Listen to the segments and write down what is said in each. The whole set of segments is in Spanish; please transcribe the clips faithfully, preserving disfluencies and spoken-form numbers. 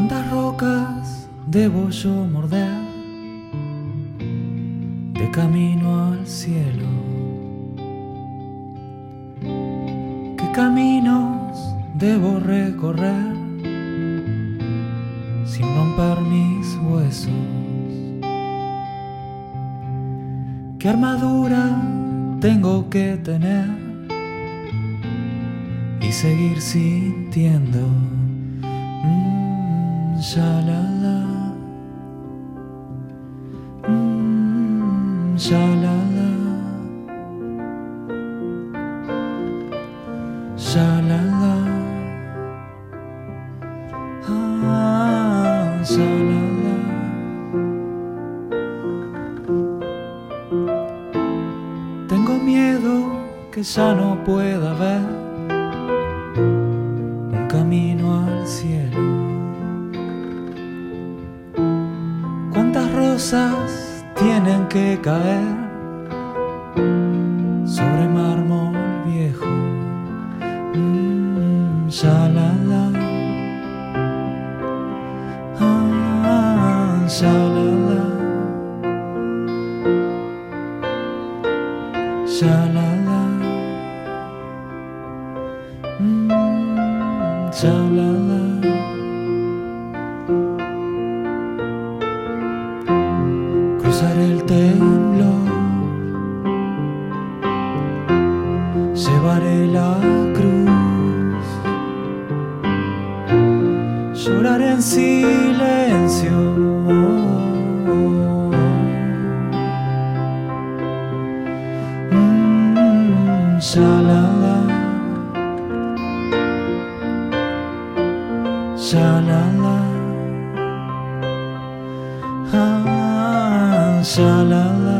¿Cuántas rocas debo yo morder de camino al cielo? ¿Qué caminos debo recorrer sin romper mis huesos? ¿Qué armadura tengo que tener y seguir sintiendo? Mm, shalala, mm, shalala, shalala, ah, shalala. Tengo miedo que ya no pueda ver un camino al cielo. ¿Cuántas rosas tienen que caer sobre mármol viejo? Mm, shalala, ah, shalala, shalala, mm, shalala. Cruzar el temblor, llevaré la cruz, llorar en silencio. Mm, shalala, shalala, ah, shalala.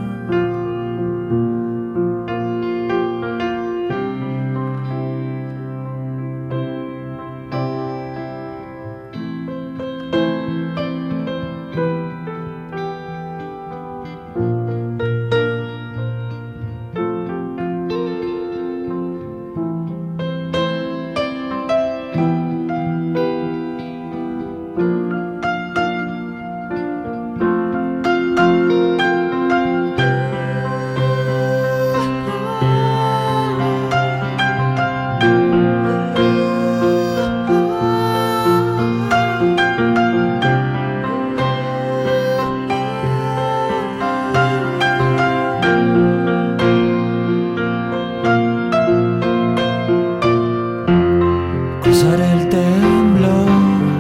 Cruzar el temblor,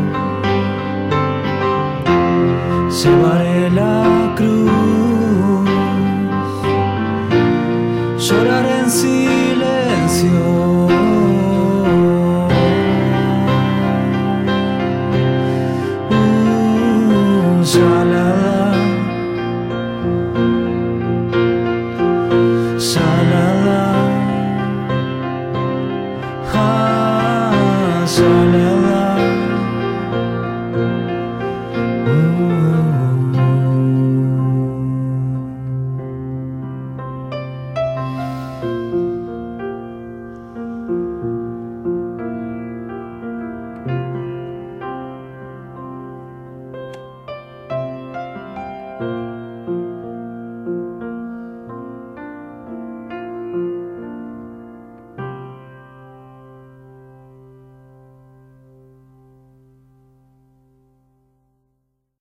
llevaré la cruz, llorar en silencio. Uh, shalala, shalala, ah, shalala. Uh.